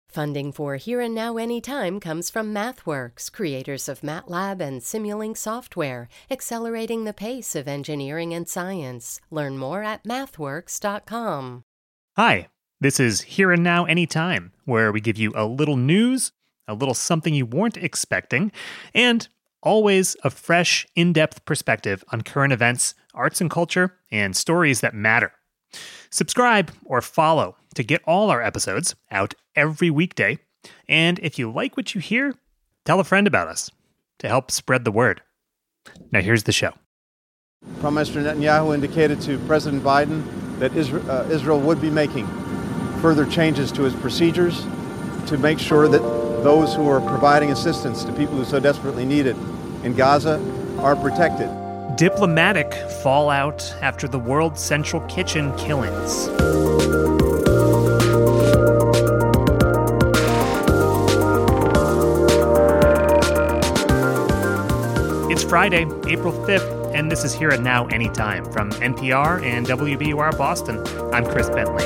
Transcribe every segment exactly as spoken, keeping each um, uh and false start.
Funding for Here and Now Anytime comes from MathWorks, creators of MATLAB and Simulink software, accelerating the pace of engineering and science. Learn more at mathworks dot com. Hi, this is Here and Now Anytime, where we give you a little news, a little something you weren't expecting, and always a fresh, in-depth perspective on current events, arts and culture, and stories that matter. Subscribe or follow to get all our episodes out every weekday. And if you like what you hear, tell a friend about us to help spread the word. Now here's the show. Prime Minister Netanyahu indicated to President Biden that Israel, uh, Israel would be making further changes to its procedures to make sure that those who are providing assistance to people who so desperately need it in Gaza are protected. Diplomatic fallout after the World Central Kitchen killings. It's Friday, April fifth, and this is Here and Now Anytime from N P R and W B U R Boston. I'm Chris Bentley.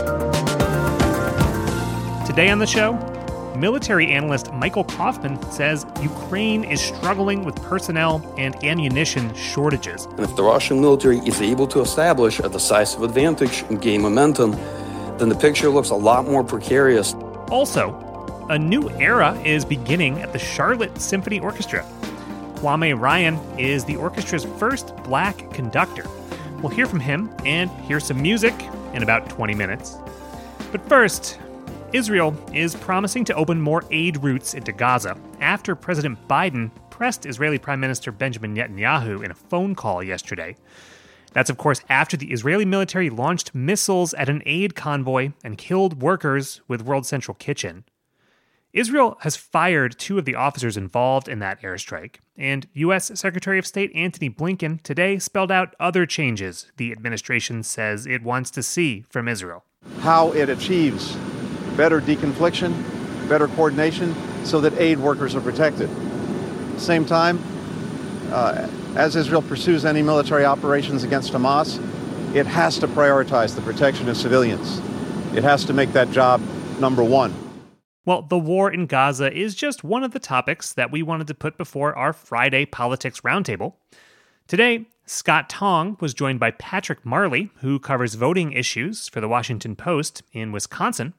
Today on the show, military analyst Michael Kaufman says Ukraine is struggling with personnel and ammunition shortages. And if the Russian military is able to establish a decisive advantage and gain momentum, then the picture looks a lot more precarious. Also, a new era is beginning at the Charlotte Symphony Orchestra. Kwame Ryan is the orchestra's first black conductor. We'll hear from him and hear some music in about twenty minutes. But first, Israel is promising to open more aid routes into Gaza after President Biden pressed Israeli Prime Minister Benjamin Netanyahu in a phone call yesterday. That's, of course, after the Israeli military launched missiles at an aid convoy and killed workers with World Central Kitchen. Israel has fired two of the officers involved in that airstrike, and U S Secretary of State Antony Blinken today spelled out other changes the administration says it wants to see from Israel. How it achieves better deconfliction, better coordination, so that aid workers are protected. At the same time, uh, as Israel pursues any military operations against Hamas, it has to prioritize the protection of civilians. It has to make that job number one. Well, the war in Gaza is just one of the topics that we wanted to put before our Friday Politics Roundtable. Today, Scott Tong was joined by Patrick Marley, who covers voting issues for the Washington Post in Wisconsin.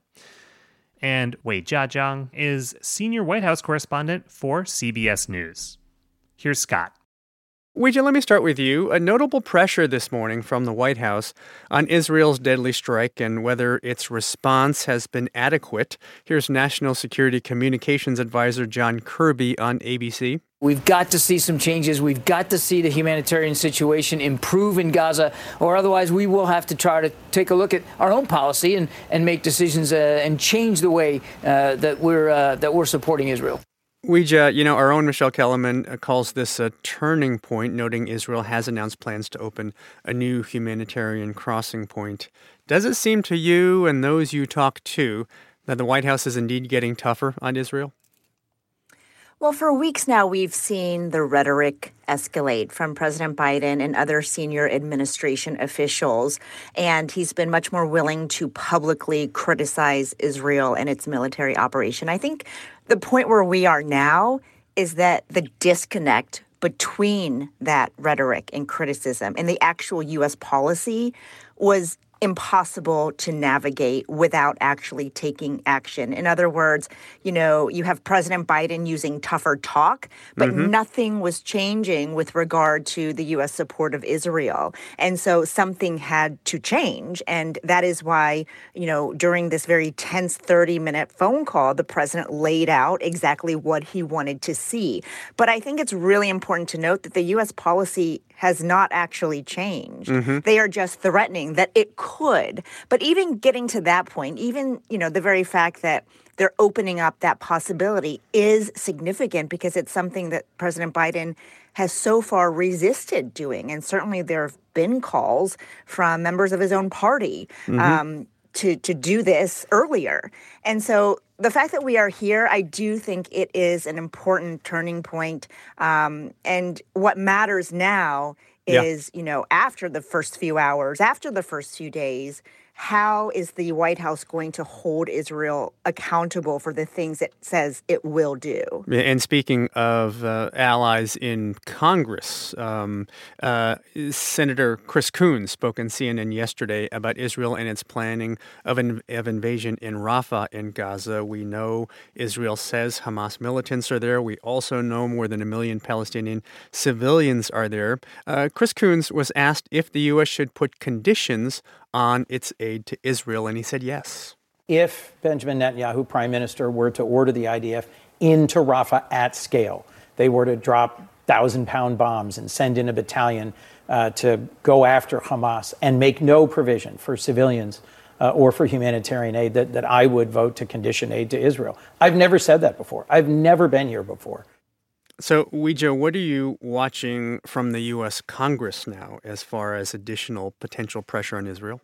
And Wei Jiazhang is senior White House correspondent for C B S News. Here's Scott. Weijia, let me start with you. A notable pressure this morning from the White House on Israel's deadly strike and whether its response has been adequate. Here's National Security Communications Advisor John Kirby on A B C. We've got to see some changes. We've got to see the humanitarian situation improve in Gaza, or otherwise we will have to try to take a look at our own policy and, and make decisions uh, and change the way uh, that we're uh, that we're supporting Israel. Weijia, you know, our own Michelle Kellerman calls this a turning point, noting Israel has announced plans to open a new humanitarian crossing point. Does it seem to you and those you talk to that the White House is indeed getting tougher on Israel? Well, for weeks now, we've seen the rhetoric escalate from President Biden and other senior administration officials, and he's been much more willing to publicly criticize Israel and its military operation. I think the point where we are now is that the disconnect between that rhetoric and criticism and the actual U S policy was impossible to navigate without actually taking action. In other words, you know, you have President Biden using tougher talk, but mm-hmm. nothing was changing with regard to the U S support of Israel. And so something had to change. And that is why, you know, during this very tense thirty-minute phone call, the president laid out exactly what he wanted to see. But I think it's really important to note that the U S policy has not actually changed. Mm-hmm. They are just threatening that it could. But even getting to that point, even, you know, the very fact that they're opening up that possibility is significant because it's something that President Biden has so far resisted doing. And certainly there have been calls from members of his own party mm-hmm. um, to, to do this earlier. And so the fact that we are here, I do think it is an important turning point. Um, and what matters now is, yeah. you know, after the first few hours, after the first few days, how is the White House going to hold Israel accountable for the things it says it will do? And speaking of uh, allies in Congress, um, uh, Senator Chris Coons spoke on C N N yesterday about Israel and its planning of, an, of invasion in Rafah in Gaza. We know Israel says Hamas militants are there. We also know more than a million Palestinian civilians are there. Uh, Chris Coons was asked if the U S should put conditions on its aid to Israel, and he said yes. If Benjamin Netanyahu, prime minister, were to order the I D F into Rafah at scale, they were to drop thousand-pound bombs and send in a battalion uh, to go after Hamas and make no provision for civilians uh, or for humanitarian aid, that, that I would vote to condition aid to Israel. I've never said that before. I've never been here before. So, Weijia, what are you watching from the U S. Congress now as far as additional potential pressure on Israel?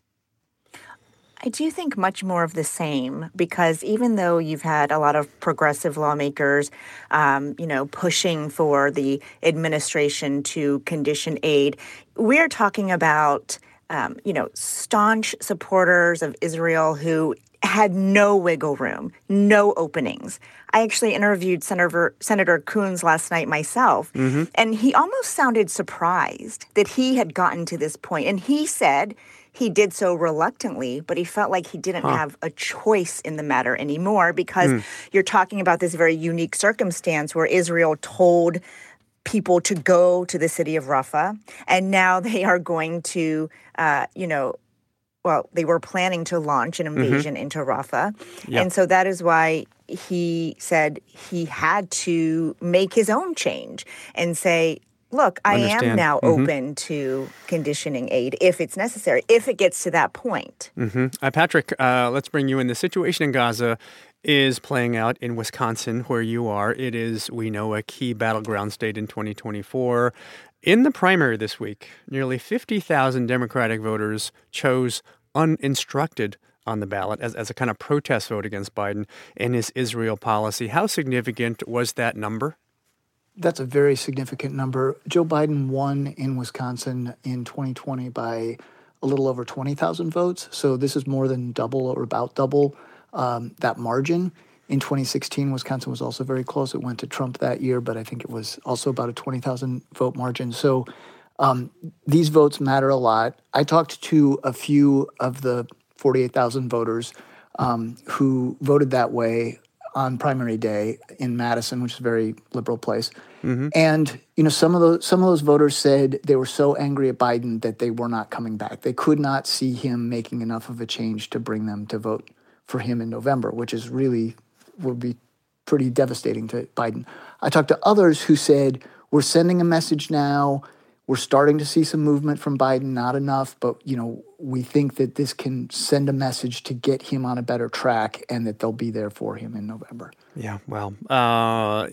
I do think much more of the same, because even though you've had a lot of progressive lawmakers, um, you know, pushing for the administration to condition aid, we're talking about, um, you know, staunch supporters of Israel who had no wiggle room, no openings. I actually interviewed Senator Senator Coons last night myself, mm-hmm. and he almost sounded surprised that he had gotten to this point. And he said he did so reluctantly, but he felt like he didn't huh. have a choice in the matter anymore, because mm. you're talking about this very unique circumstance where Israel told people to go to the city of Rafah, and now they are going to, uh, you know, well, they were planning to launch an invasion mm-hmm. into Rafah. Yep. And so that is why he said he had to make his own change and say, look, I Understand. am now mm-hmm. open to conditioning aid if it's necessary, if it gets to that point. Mm-hmm. Uh, Patrick, uh, let's bring you in. The situation in Gaza is playing out in Wisconsin, where you are. It is, we know, a key battleground state in twenty twenty-four. In the primary this week, nearly fifty thousand Democratic voters chose uninstructed on the ballot as, as a kind of protest vote against Biden and his Israel policy. How significant was that number? That's a very significant number. Joe Biden won in Wisconsin in twenty twenty by a little over twenty thousand votes. So this is more than double or about double um, that margin. In twenty sixteen, Wisconsin was also very close. It went to Trump that year, but I think it was also about a twenty thousand vote margin. So um, these votes matter a lot. I talked to a few of the forty-eight thousand voters um, who voted that way on primary day in Madison, which is a very liberal place. Mm-hmm. And, you know, some of those some of those voters said they were so angry at Biden that they were not coming back. They could not see him making enough of a change to bring them to vote for him in November, which is really would be pretty devastating to Biden. I talked to others who said, we're sending a message now. We're starting to see some movement from Biden, not enough, but, you know, we think that this can send a message to get him on a better track and that they'll be there for him in November. Yeah, well, uh,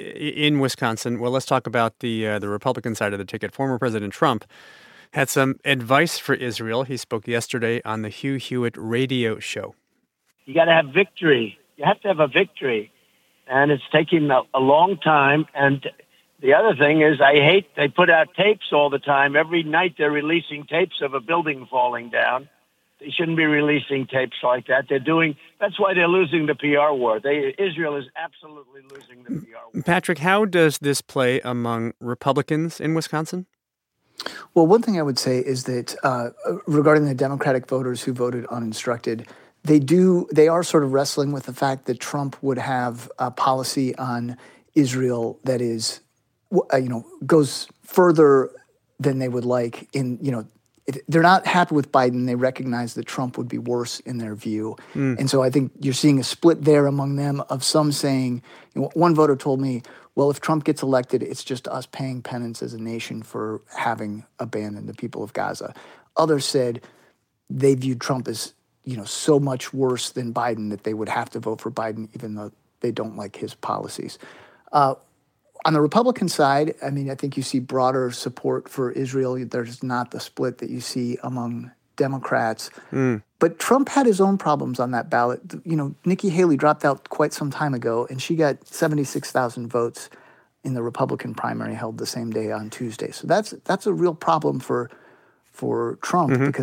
in Wisconsin, well, let's talk about the uh, the Republican side of the ticket. Former President Trump had some advice for Israel. He spoke yesterday on the Hugh Hewitt radio show. You got to have victory. You have to have a victory. And it's taking a, a long time. And the other thing is, I hate they put out tapes all the time. Every night they're releasing tapes of a building falling down. They shouldn't be releasing tapes like that. They're doing, that's why they're losing the P R war. They, Israel is absolutely losing the P R war. Patrick, how does this play among Republicans in Wisconsin? Well, one thing I would say is that uh, regarding the Democratic voters who voted uninstructed, they do, they are sort of wrestling with the fact that Trump would have a policy on Israel that is, uh, you know, goes further than they would like in, you know, It, they're not happy with Biden. They recognize that Trump would be worse in their view. Mm. And so I think you're seeing a split there among them of some saying, you know, one voter told me, well, if Trump gets elected, it's just us paying penance as a nation for having abandoned the people of Gaza. Others said they viewed Trump as, you know, so much worse than Biden that they would have to vote for Biden even though they don't like his policies. Uh, On the Republican side, I mean, I think you see broader support for Israel. There's not the split that you see among Democrats. Mm. But Trump had his own problems on that ballot. You know, Nikki Haley dropped out quite some time ago, and she got seventy-six thousand votes in the Republican primary held the same day on Tuesday. So that's that's a real problem for for Trump mm-hmm. because that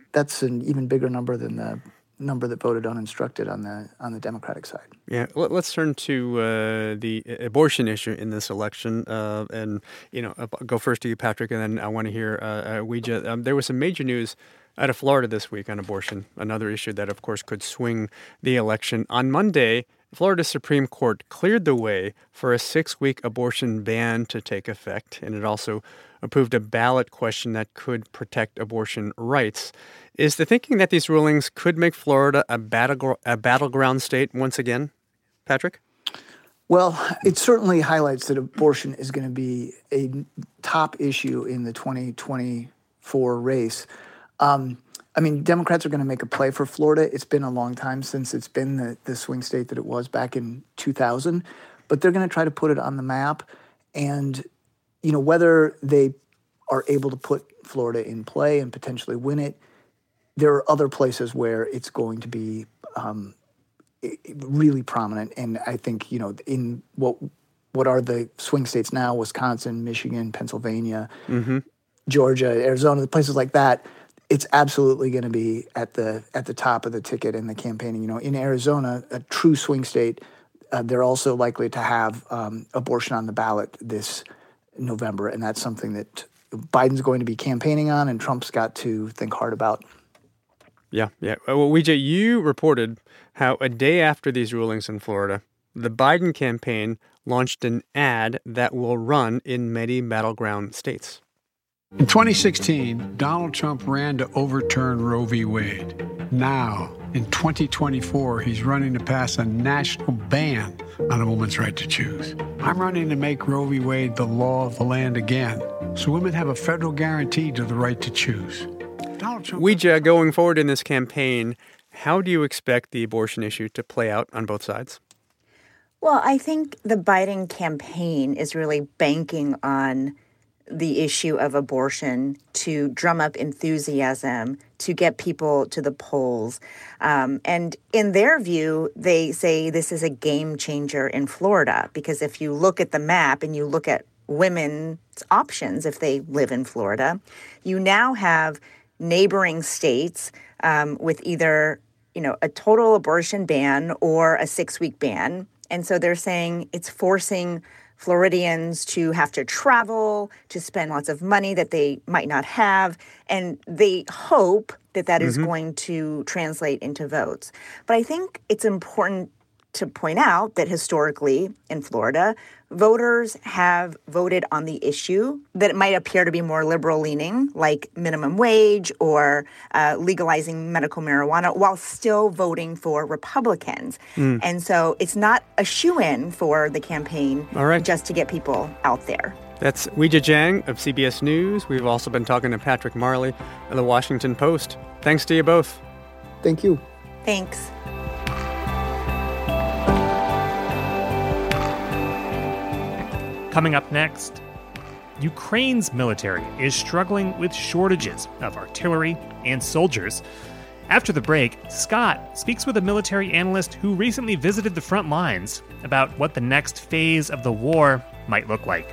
that's an even bigger number than the number that voted uninstructed on the on the Democratic side. Yeah, let's turn to uh, the abortion issue in this election, uh, and you know, I'll go first to you, Patrick, and then I want to hear uh, uh, Weijia. Um, there was some major news out of Florida this week on abortion, another issue that, of course, could swing the election. On Monday, Florida Supreme Court cleared the way for a six-week abortion ban to take effect, and it also approved a ballot question that could protect abortion rights. Is the thinking that these rulings could make Florida a, battle, a battleground state once again, Patrick? Well, it certainly highlights that abortion is going to be a top issue in the twenty twenty-four race. Um, I mean, Democrats are going to make a play for Florida. It's been a long time since it's been the, the swing state that it was back in two thousand, but they're going to try to put it on the map. And, you know, whether they are able to put Florida in play and potentially win it, there are other places where it's going to be um, really prominent. And I think, you know, in what what are the swing states now, Wisconsin, Michigan, Pennsylvania, mm-hmm. Georgia, Arizona, places like that, it's absolutely going to be at the at the top of the ticket in the campaigning. You know, in Arizona, a true swing state, uh, they're also likely to have um, abortion on the ballot this November. And that's something that Biden's going to be campaigning on and Trump's got to think hard about. Yeah, yeah. Well, Weijia, you reported how a day after these rulings in Florida, the Biden campaign launched an ad that will run in many battleground states. In twenty sixteen, Donald Trump ran to overturn Roe v. Wade. Now, in twenty twenty-four, he's running to pass a national ban on a woman's right to choose. I'm running to make Roe v. Wade the law of the land again, so women have a federal guarantee to the right to choose. Weijia, going forward in this campaign, how do you expect the abortion issue to play out on both sides? Well, I think the Biden campaign is really banking on the issue of abortion to drum up enthusiasm, to get people to the polls. Um, and in their view, they say this is a game changer in Florida, because if you look at the map and you look at women's options, if they live in Florida, you now have neighboring states um, with either, you know, a total abortion ban or a six-week ban. And so they're saying it's forcing Floridians to have to travel, to spend lots of money that they might not have. And they hope that that mm-hmm. is going to translate into votes. But I think it's important to point out that historically in Florida, voters have voted on the issue that might appear to be more liberal-leaning, like minimum wage or uh, legalizing medical marijuana, while still voting for Republicans. Mm. And so it's not a shoo-in for the campaign All right. just to get people out there. That's Weijia Jiang of C B S News. We've also been talking to Patrick Marley of The Washington Post. Thanks to you both. Thank you. Thanks. Coming up next, Ukraine's military is struggling with shortages of artillery and soldiers. After the break, Scott speaks with a military analyst who recently visited the front lines about what the next phase of the war might look like.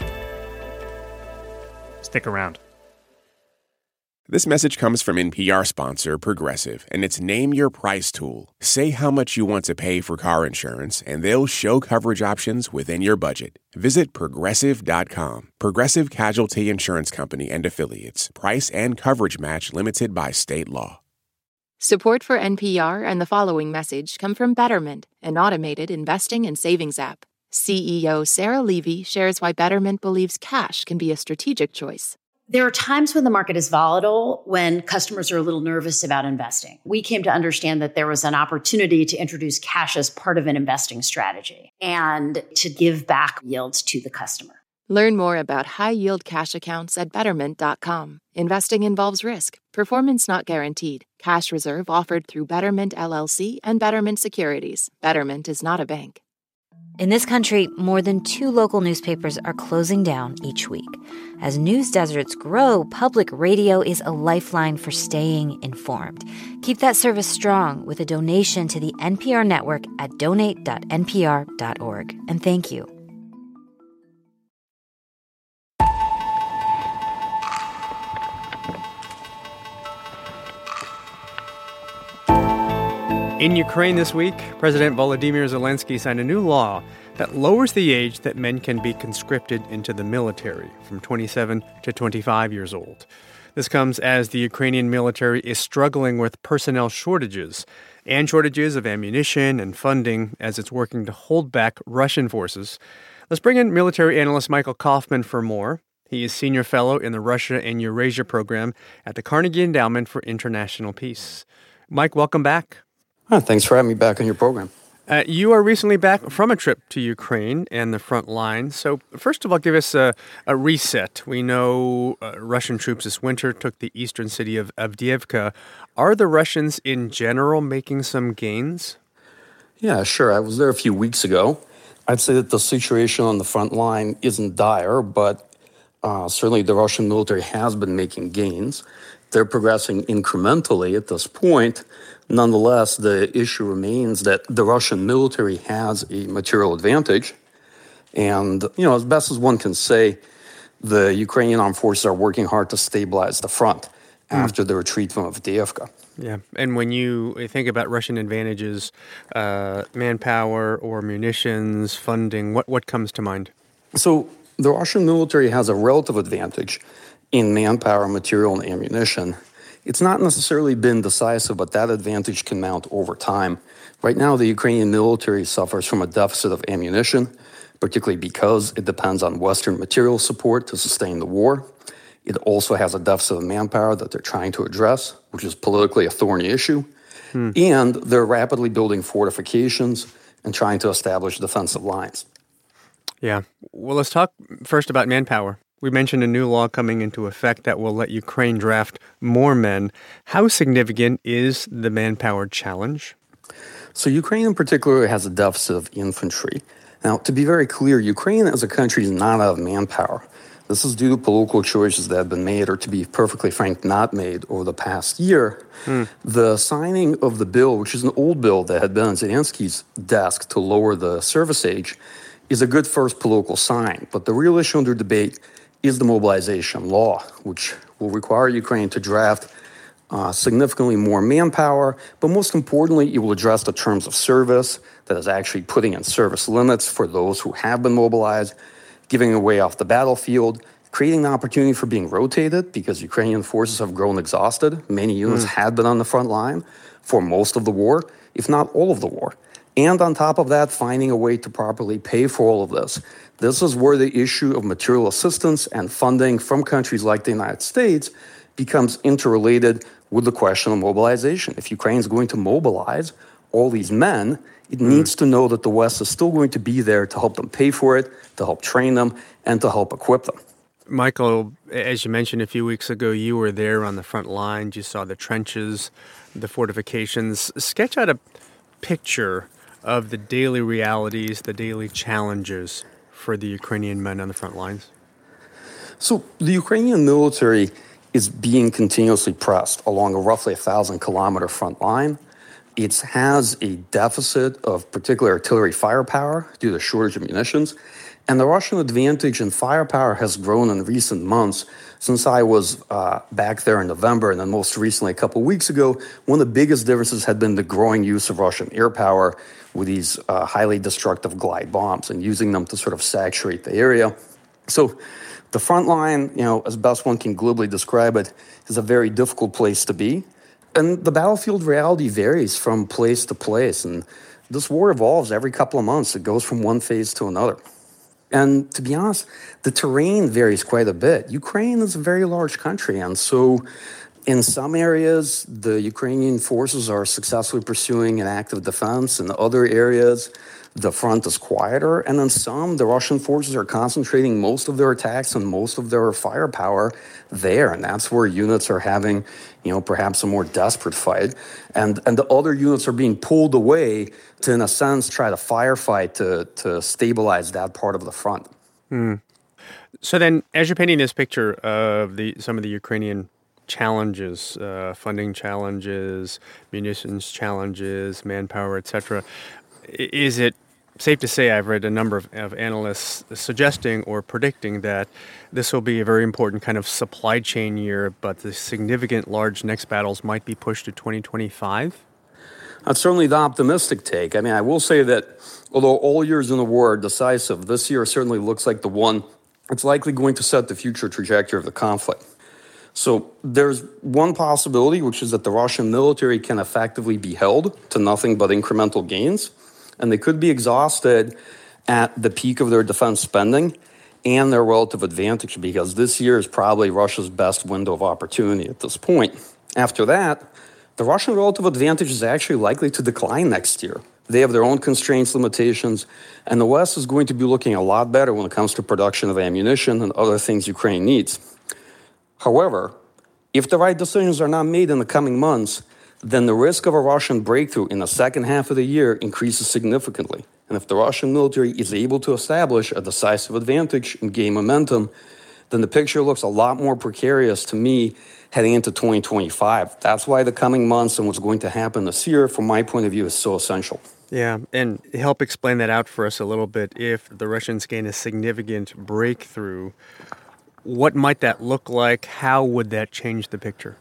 Stick around. This message comes from N P R sponsor Progressive, and it's Name Your Price tool. Say how much you want to pay for car insurance, and they'll show coverage options within your budget. Visit Progressive dot com. Progressive Casualty Insurance Company and Affiliates. Price and coverage match limited by state law. Support for N P R and the following message come from Betterment, an automated investing and savings app. C E O Sarah Levy shares why Betterment believes cash can be a strategic choice. There are times when the market is volatile, when customers are a little nervous about investing. We came to understand that there was an opportunity to introduce cash as part of an investing strategy and to give back yields to the customer. Learn more about high-yield cash accounts at Betterment dot com. Investing involves risk. Performance not guaranteed. Cash reserve offered through Betterment L L C and Betterment Securities. Betterment is not a bank. In this country, more than two local newspapers are closing down each week. As news deserts grow, public radio is a lifeline for staying informed. Keep that service strong with a donation to the N P R network at donate dot N P R dot org. And thank you. In Ukraine this week, President Volodymyr Zelensky signed a new law that lowers the age that men can be conscripted into the military from twenty-seven to twenty-five years old. This comes as the Ukrainian military is struggling with personnel shortages and shortages of ammunition and funding as it's working to hold back Russian forces. Let's bring in military analyst Michael Kaufman for more. He is senior fellow in the Russia and Eurasia program at the Carnegie Endowment for International Peace. Mike, welcome back. Oh, thanks for having me back on your program. Uh, you are recently back from a trip to Ukraine and the front line. So first of all, give us a, a reset. We know uh, Russian troops this winter took the eastern city of Avdiivka. Are the Russians in general making some gains? Yeah, sure. I was there a few weeks ago. I'd say that the situation on the front line isn't dire, but uh, certainly the Russian military has been making gains. They're progressing incrementally at this point. Nonetheless, the issue remains that the Russian military has a material advantage. And, you know, as best as one can say, the Ukrainian armed forces are working hard to stabilize the front mm. after the retreat from Avdiivka. Yeah. And when you think about Russian advantages, uh, manpower or munitions, funding, what, what comes to mind? So the Russian military has a relative advantage in manpower, material, and ammunition. It's not necessarily been decisive, but that advantage can mount over time. Right now, the Ukrainian military suffers from a deficit of ammunition, particularly because it depends on Western material support to sustain the war. It also has a deficit of manpower that they're trying to address, which is politically a thorny issue. Hmm. And they're rapidly building fortifications and trying to establish defensive lines. Yeah. Well, let's talk first about manpower. We mentioned a new law coming into effect that will let Ukraine draft more men. How significant is the manpower challenge? So Ukraine in particular has a deficit of infantry. Now, to be very clear, Ukraine as a country is not out of manpower. This is due to political choices that have been made, or to be perfectly frank, not made over the past year. Hmm. The signing of the bill, which is an old bill that had been on Zelensky's desk to lower the service age, is a good first political sign. But the real issue under debate is the mobilization law, which will require Ukraine to draft uh, significantly more manpower, but most importantly, it will address the terms of service that is actually putting in service limits for those who have been mobilized, giving away off the battlefield, creating an opportunity for being rotated because Ukrainian forces have grown exhausted. Many units mm. had been on the front line for most of the war, if not all of the war. And on top of that, finding a way to properly pay for all of this. This is where the issue of material assistance and funding from countries like the United States becomes interrelated with the question of mobilization. If Ukraine is going to mobilize all these men, it mm. needs to know that the West is still going to be there to help them pay for it, to help train them, and to help equip them. Michael, as you mentioned a few weeks ago, you were there on the front lines. You saw the trenches, the fortifications. Sketch out a picture of the daily realities, the daily challenges for the Ukrainian men on the front lines? So the Ukrainian military is being continuously pressed along a roughly one thousand kilometer front line. It has a deficit of particular artillery firepower due to shortage of munitions. And the Russian advantage in firepower has grown in recent months. Since I was uh, back there in November, and then most recently a couple of weeks ago, one of the biggest differences had been the growing use of Russian air power with these uh, highly destructive glide bombs and using them to sort of saturate the area. So the front line, you know, as best one can glibly describe it, is a very difficult place to be. And the battlefield reality varies from place to place. And this war evolves every couple of months. It goes from one phase to another. And to be honest, the terrain varies quite a bit. Ukraine is a very large country, and so in some areas, the Ukrainian forces are successfully pursuing an active defense. In other areas, the front is quieter. And in some, the Russian forces are concentrating most of their attacks and most of their firepower there. And that's where units are having, you know, perhaps a more desperate fight. And and the other units are being pulled away to, in a sense, try to firefight to, to stabilize that part of the front. Mm. So then, as you're painting this picture of the some of the Ukrainian challenges, uh, funding challenges, munitions challenges, manpower, et cetera, is it safe to say I've read a number of, of analysts suggesting or predicting that this will be a very important kind of supply chain year, but the significant large next battles might be pushed to twenty twenty-five? That's certainly the optimistic take. I mean, I will say that although all years in the war are decisive, this year certainly looks like the one that's likely going to set the future trajectory of the conflict. So there's one possibility, which is that the Russian military can effectively be held to nothing but incremental gains, and they could be exhausted at the peak of their defense spending and their relative advantage, because this year is probably Russia's best window of opportunity at this point. After that, the Russian relative advantage is actually likely to decline next year. They have their own constraints, limitations, and the West is going to be looking a lot better when it comes to production of ammunition and other things Ukraine needs. However, if the right decisions are not made in the coming months, then the risk of a Russian breakthrough in the second half of the year increases significantly. And if the Russian military is able to establish a decisive advantage and gain momentum, then the picture looks a lot more precarious to me heading into twenty twenty-five. That's why the coming months and what's going to happen this year, from my point of view, is so essential. Yeah, and help explain that out for us a little bit. If the Russians gain a significant breakthrough, what might that look like? How would that change the picture?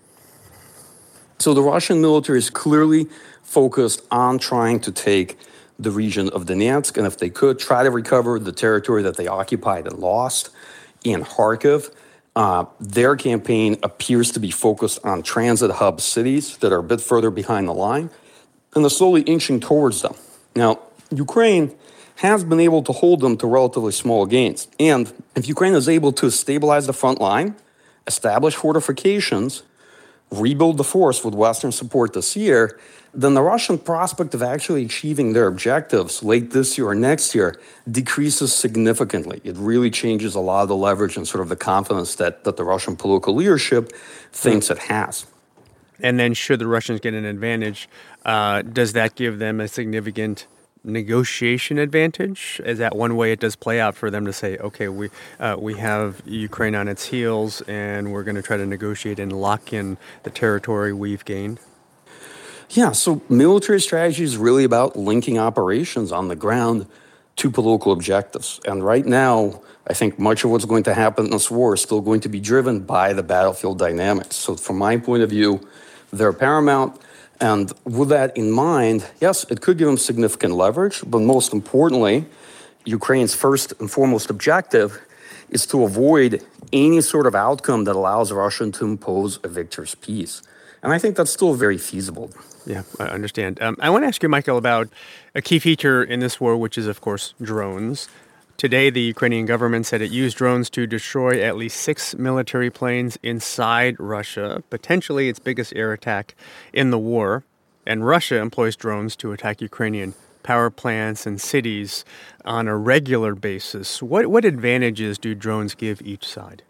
So the Russian military is clearly focused on trying to take the region of Donetsk, and if they could, try to recover the territory that they occupied and lost in Kharkiv. Uh, their campaign appears to be focused on transit hub cities that are a bit further behind the line, and they're slowly inching towards them. Now, Ukraine has been able to hold them to relatively small gains. And if Ukraine is able to stabilize the front line, establish fortifications, rebuild the force with Western support this year, then the Russian prospect of actually achieving their objectives late this year or next year decreases significantly. It really changes a lot of the leverage and sort of the confidence that, that the Russian political leadership thinks it has. And then should the Russians get an advantage, uh, does that give them a significant negotiation advantage? Is that one way it does play out for them to say, okay, we uh, we have Ukraine on its heels and we're going to try to negotiate and lock in the territory we've gained? Yeah, so military strategy is really about linking operations on the ground to political objectives. And right now, I think much of what's going to happen in this war is still going to be driven by the battlefield dynamics. So from my point of view, they're paramount. And with that in mind, yes, it could give them significant leverage, but most importantly, Ukraine's first and foremost objective is to avoid any sort of outcome that allows Russia to impose a victor's peace. And I think that's still very feasible. Yeah, I understand. Um, I want to ask you, Michael, about a key feature in this war, which is, of course, drones. Today, the Ukrainian government said it used drones to destroy at least six military planes inside Russia, potentially its biggest air attack in the war. And Russia employs drones to attack Ukrainian power plants and cities on a regular basis. What, what advantages do drones give each side?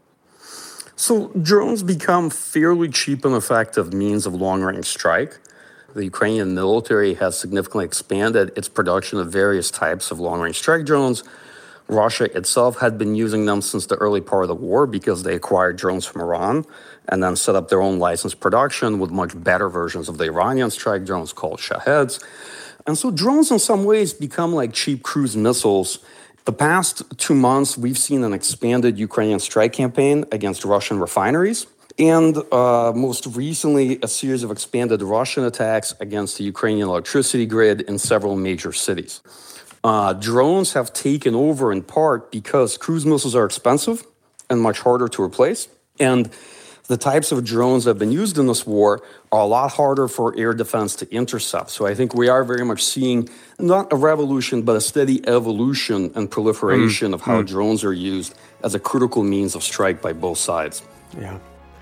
So drones become fairly cheap and effective means of long-range strike. The Ukrainian military has significantly expanded its production of various types of long-range strike drones. Russia itself had been using them since the early part of the war because they acquired drones from Iran and then set up their own licensed production with much better versions of the Iranian strike drones called Shaheds. And so drones in some ways become like cheap cruise missiles. The past two months, we've seen an expanded Ukrainian strike campaign against Russian refineries. And uh, most recently, a series of expanded Russian attacks against the Ukrainian electricity grid in several major cities. Uh, drones have taken over in part because cruise missiles are expensive and much harder to replace. And the types of drones that have been used in this war are a lot harder for air defense to intercept. So I think we are very much seeing not a revolution, but a steady evolution and proliferation mm. of how mm. drones are used as a critical means of strike by both sides. Yeah.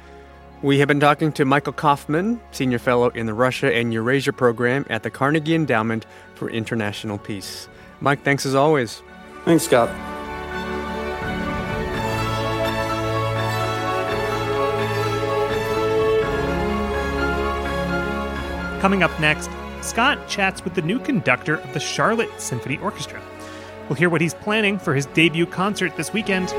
We have been talking to Michael Kofman, Senior Fellow in the Russia and Eurasia Program at the Carnegie Endowment for International Peace. Mike, thanks as always. Thanks, Scott. Coming up next, Scott chats with the new conductor of the Charlotte Symphony Orchestra. We'll hear what he's planning for his debut concert this weekend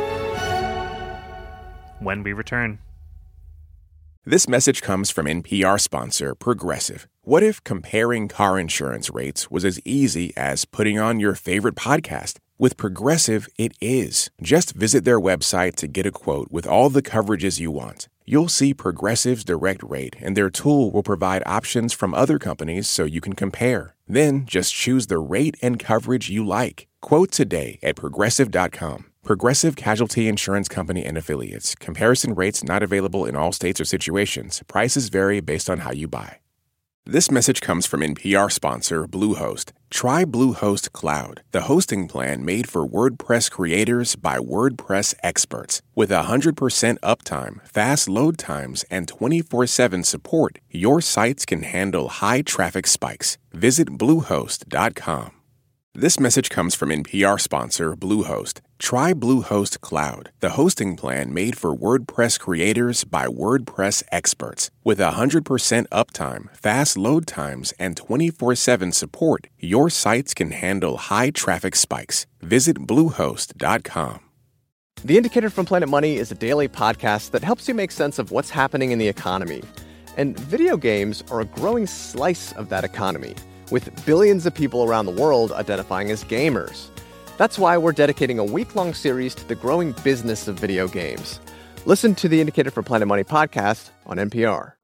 when we return. This message comes from N P R sponsor Progressive. What if comparing car insurance rates was as easy as putting on your favorite podcast? With Progressive, it is. Just visit their website to get a quote with all the coverages you want. You'll see Progressive's direct rate, and their tool will provide options from other companies so you can compare. Then just choose the rate and coverage you like. Quote today at Progressive dot com. Progressive Casualty Insurance Company and Affiliates. Comparison rates not available in all states or situations. Prices vary based on how you buy. This message comes from N P R sponsor Bluehost. Try Bluehost Cloud, the hosting plan made for WordPress creators by WordPress experts. With one hundred percent uptime, fast load times, and twenty-four seven support, your sites can handle high traffic spikes. Visit Bluehost dot com. This message comes from N P R sponsor Bluehost. Try Bluehost Cloud, the hosting plan made for WordPress creators by WordPress experts. With one hundred percent uptime, fast load times, and twenty-four seven support, your sites can handle high traffic spikes. Visit Bluehost dot com. The Indicator from Planet Money is a daily podcast that helps you make sense of what's happening in the economy. And video games are a growing slice of that economy, with billions of people around the world identifying as gamers. That's why we're dedicating a week-long series to the growing business of video games. Listen to the Indicator from Planet Money podcast on N P R.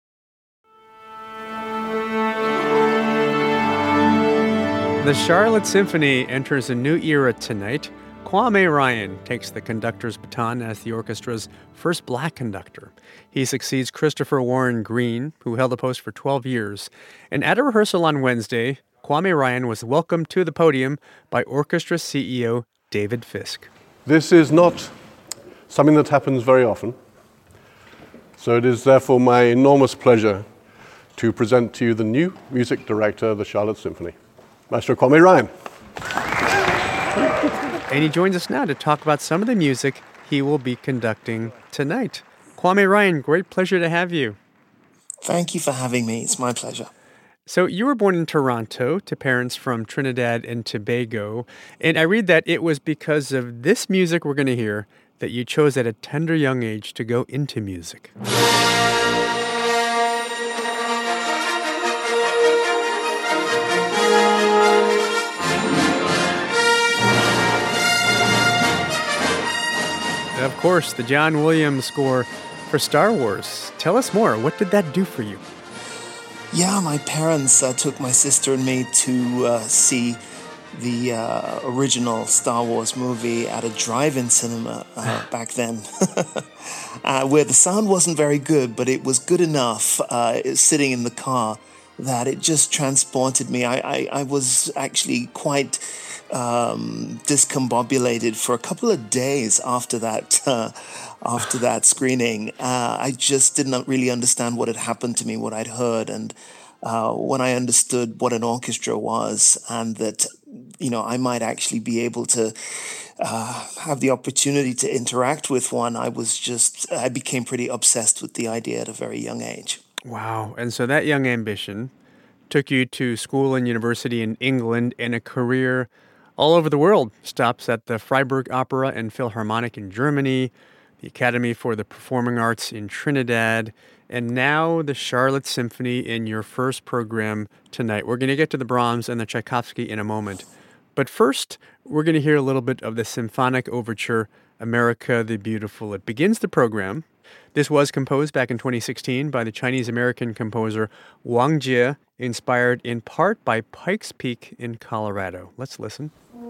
The Charlotte Symphony enters a new era tonight. Kwame Ryan takes the conductor's baton as the orchestra's first black conductor. He succeeds Christopher Warren Green, who held the post for twelve years. And at a rehearsal on Wednesday, Kwame Ryan was welcomed to the podium by orchestra C E O David Fisk. This is not something that happens very often. So it is therefore my enormous pleasure to present to you the new music director of the Charlotte Symphony, Maestro Kwame Ryan. And he joins us now to talk about some of the music he will be conducting tonight. Kwame Ryan, great pleasure to have you. Thank you for having me. It's my pleasure. So you were born in Toronto to parents from Trinidad and Tobago. And I read that it was because of this music we're going to hear that you chose at a tender young age to go into music. Of course, the John Williams score for Star Wars. Tell us more. What did that do for you? Yeah, my parents uh, took my sister and me to uh, see the uh, original Star Wars movie at a drive-in cinema uh, back then, uh, where the sound wasn't very good, but it was good enough uh, sitting in the car that it just transported me. I, I, I was actually quite um, discombobulated for a couple of days after that uh, after that screening. Uh, I just did not really understand what had happened to me, what I'd heard. And uh, when I understood what an orchestra was and that, you know, I might actually be able to uh, have the opportunity to interact with one, I was just, I became pretty obsessed with the idea at a very young age. Wow. And so that young ambition took you to school and university in England and a career all over the world. Stops at the Freiburg Opera and Philharmonic in Germany, the Academy for the Performing Arts in Trinidad, and now the Charlotte Symphony in your first program tonight. We're going to get to the Brahms and the Tchaikovsky in a moment. But first, we're going to hear a little bit of the symphonic overture, America the Beautiful. It begins the program. This was composed back in twenty sixteen by the Chinese-American composer Wang Jie, inspired in part by Pikes Peak in Colorado. Let's listen.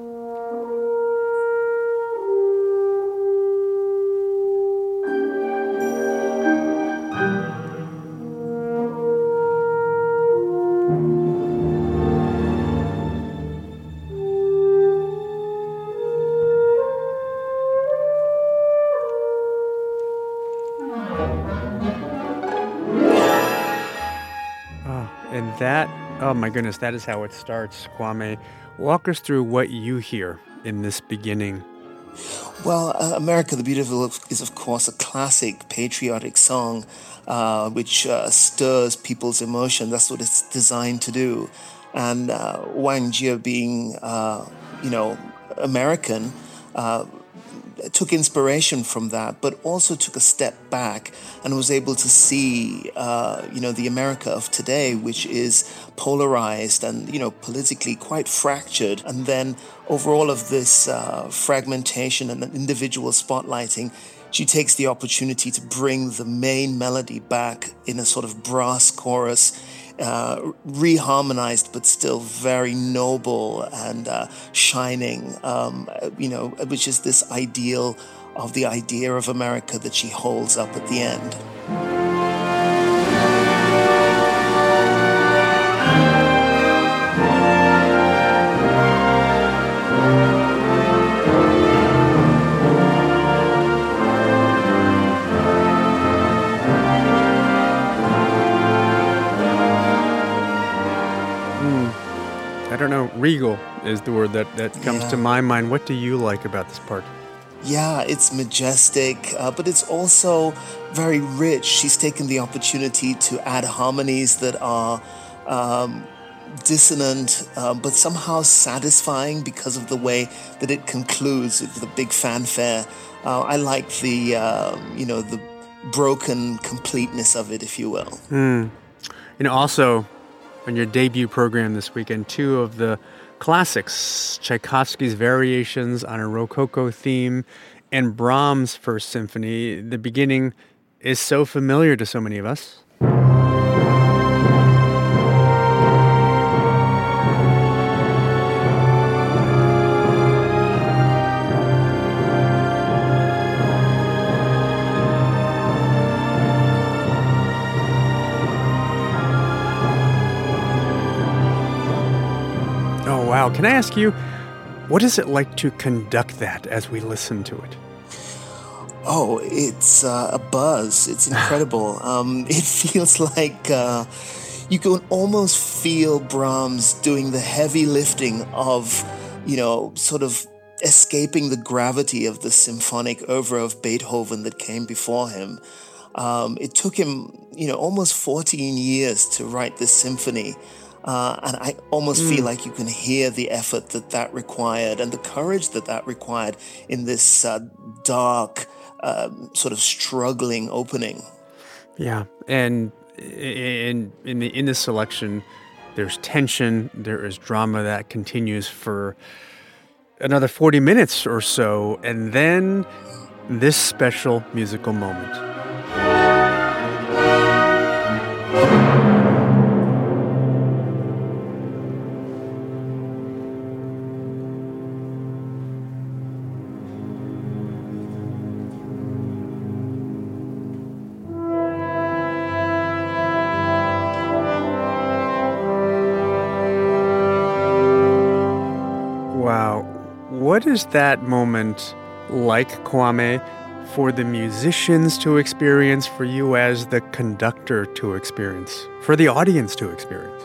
And that, oh my goodness, that is how it starts, Kwame. Walk us through what you hear in this beginning. Well, uh, America the Beautiful is, of course, a classic patriotic song uh, which uh, stirs people's emotion. That's what it's designed to do. And uh, Wang Jie being, uh, you know, American, uh, took inspiration from that, but also took a step back and was able to see, uh, you know, the America of today, which is polarized and, you know, politically quite fractured. And then over all of this uh, fragmentation and individual spotlighting, she takes the opportunity to bring the main melody back in a sort of brass chorus, uh, reharmonized, but still very noble and uh, shining, um, you know, which is this ideal of the idea of America that she holds up at the end. I don't know, regal is the word that, that comes Yeah. to my mind. What do you like about this part? Yeah, it's majestic, uh, but it's also very rich. She's taken the opportunity to add harmonies that are um, dissonant, uh, but somehow satisfying because of the way that it concludes with the big fanfare. Uh, I like the, uh, you know, the broken completeness of it, if you will. Mm. You know, also, on your debut program this weekend, two of the classics, Tchaikovsky's Variations on a Rococo Theme and Brahms' First Symphony. The beginning is so familiar to so many of us. Wow, can I ask you, what is it like to conduct that as we listen to it? Oh, it's uh, a buzz. It's incredible. um, it feels like uh, you can almost feel Brahms doing the heavy lifting of, you know, sort of escaping the gravity of the symphonic oeuvre of Beethoven that came before him. Um, it took him, you know, almost fourteen years to write this symphony. Uh, and I almost mm. feel like you can hear the effort that that required and the courage that that required in this uh, dark, uh, sort of struggling opening. Yeah, and in in the in this selection, there's tension, there is drama that continues for another forty minutes or so, and then this special musical moment. What is that moment like, Kwame, for the musicians to experience, for you as the conductor to experience, for the audience to experience?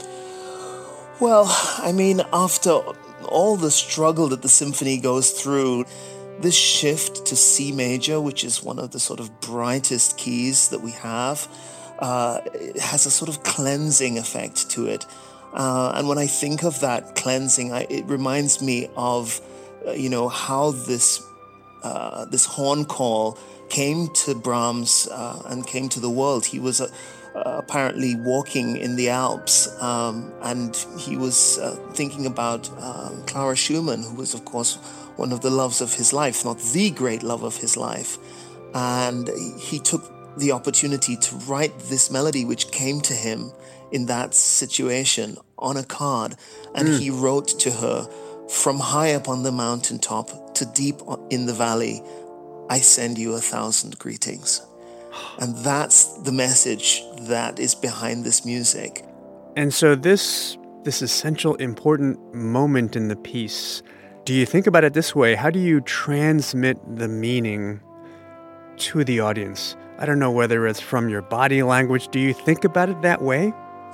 Well, I mean, after all the struggle that the symphony goes through, this shift to C major, which is one of the sort of brightest keys that we have, uh, it has a sort of cleansing effect to it. Uh, and when I think of that cleansing, I, it reminds me of, uh, you know, how this uh, this horn call came to Brahms uh, and came to the world. He was uh, uh, apparently walking in the Alps, um, and he was uh, thinking about uh, Clara Schumann, who was, of course, one of the loves of his life, not the great love of his life. And he took the opportunity to write this melody, which came to him in that situation on a card. And mm. he wrote to her, "From high up on the mountaintop to deep in the valley, I send you a thousand greetings." And that's the message that is behind this music. And so this this essential, important moment in the piece, do you think about it this way? How do you transmit the meaning to the audience? I don't know whether it's from your body language. Do you think about it that way?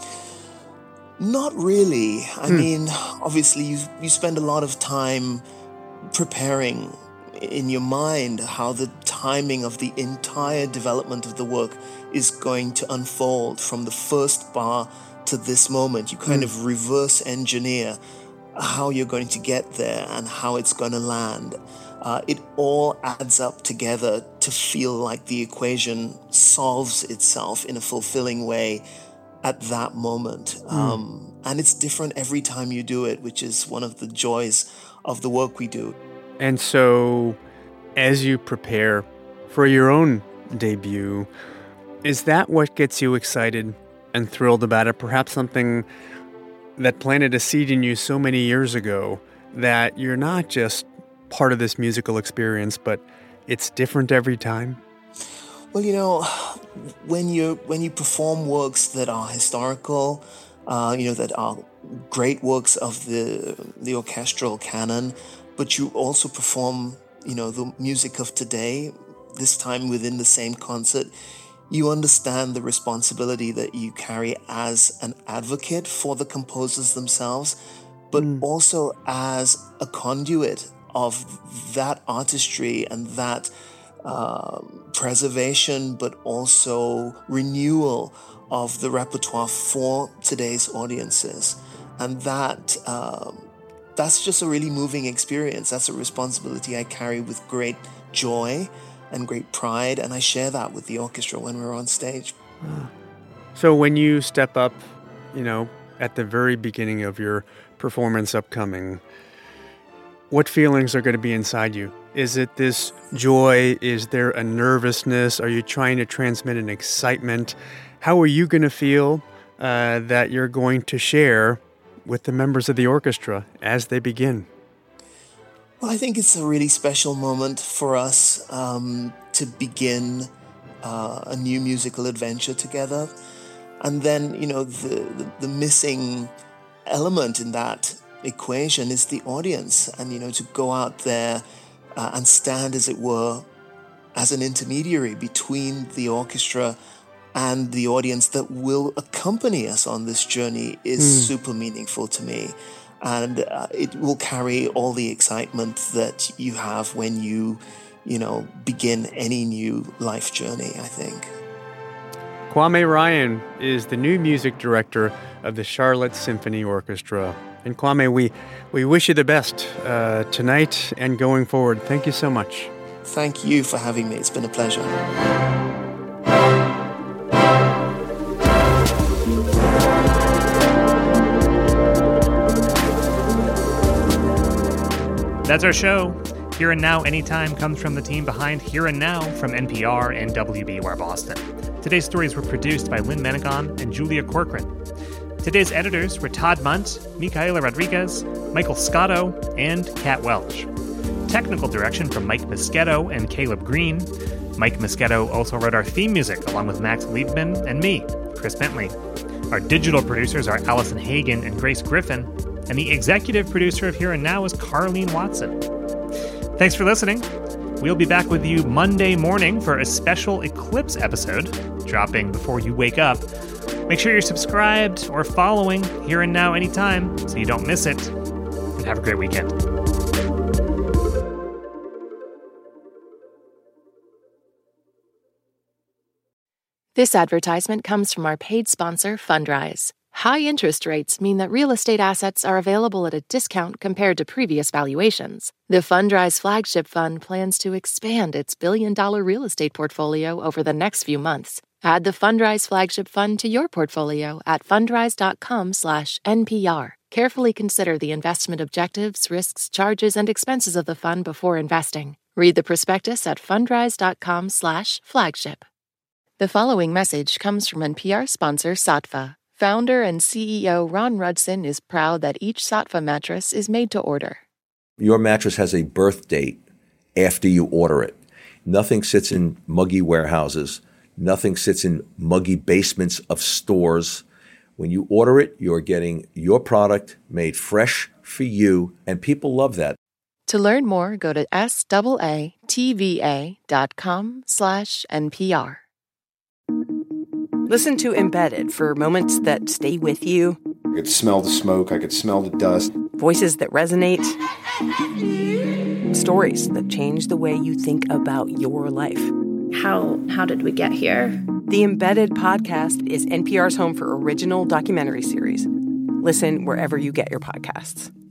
Not really. I Hmm. mean, obviously, you you spend a lot of time preparing in your mind how the timing of the entire development of the work is going to unfold from the first bar to this moment. You kind Hmm. of reverse engineer how you're going to get there and how it's going to land. Uh, it all adds up together to feel like the equation solves itself in a fulfilling way at that moment. Mm. Um, and it's different every time you do it, which is one of the joys of the work we do. And so, as you prepare for your own debut. Is that what gets you excited and thrilled about it? Perhaps something that planted a seed in you so many years ago that you're not just part of this musical experience, but it's different every time? Well, you know, when you when you perform works that are historical, uh, you know, that are great works of the the orchestral canon, but you also perform, you know, the music of today, this time within the same concert, you understand the responsibility that you carry as an advocate for the composers themselves, but mm. also as a conduit of that artistry and that uh, preservation, but also renewal of the repertoire for today's audiences. And that um, that's just a really moving experience. That's a responsibility I carry with great joy and great pride, and I share that with the orchestra when we're on stage. So when you step up, you know, at the very beginning of your performance upcoming, what feelings are going to be inside you? Is it this joy? Is there a nervousness? Are you trying to transmit an excitement? How are you going to feel uh, that you're going to share with the members of the orchestra as they begin? Well, I think it's a really special moment for us um, to begin uh, a new musical adventure together. And then, you know, the, the, the missing element in that equation is the audience. And, you know, to go out there uh, and stand, as it were, as an intermediary between the orchestra and the audience that will accompany us on this journey is mm. super meaningful to me. And uh, it will carry all the excitement that you have when you, you know, begin any new life journey, I think. Kwame Ryan is the new music director of the Charlotte Symphony Orchestra. And Kwame, we, we wish you the best uh, tonight and going forward. Thank you so much. Thank you for having me. It's been a pleasure. That's our show. Here and Now Anytime comes from the team behind Here and Now from N P R and W B U R Boston. Today's stories were produced by Lynn Menegon and Julia Corcoran. Today's editors were Todd Munt, Micaela Rodriguez, Michael Scotto, and Kat Welch. Technical direction from Mike Moschetto and Caleb Green. Mike Moschetto also wrote our theme music along with Max Liebman and me, Chris Bentley. Our digital producers are Allison Hagen and Grace Griffin. And the executive producer of Here and Now is Carlene Watson. Thanks for listening. We'll be back with you Monday morning for a special Eclipse episode, dropping before you wake up. Make sure you're subscribed or following Here and Now Anytime so you don't miss it. And have a great weekend. This advertisement comes from our paid sponsor, Fundrise. High interest rates mean that real estate assets are available at a discount compared to previous valuations. The Fundrise Flagship Fund plans to expand its billion-dollar real estate portfolio over the next few months. Add the Fundrise Flagship Fund to your portfolio at fundrise.com slash NPR. Carefully consider the investment objectives, risks, charges, and expenses of the fund before investing. Read the prospectus at fundrise.com slash flagship. The following message comes from N P R sponsor Saatva. Founder and C E O Ron Rudson is proud that each Saatva mattress is made to order. Your mattress has a birth date after you order it. Nothing sits in muggy warehouses. Nothing sits in muggy basements of stores. When you order it, you're getting your product made fresh for you, and people love that. To learn more, go to S-A-A-T-V-A dot com slash NPR. Listen to Embedded for moments that stay with you. I could smell the smoke. I could smell the dust. Voices that resonate. Stories that change the way you think about your life. How how did we get here? The Embedded podcast is N P R's home for original documentary series. Listen wherever you get your podcasts.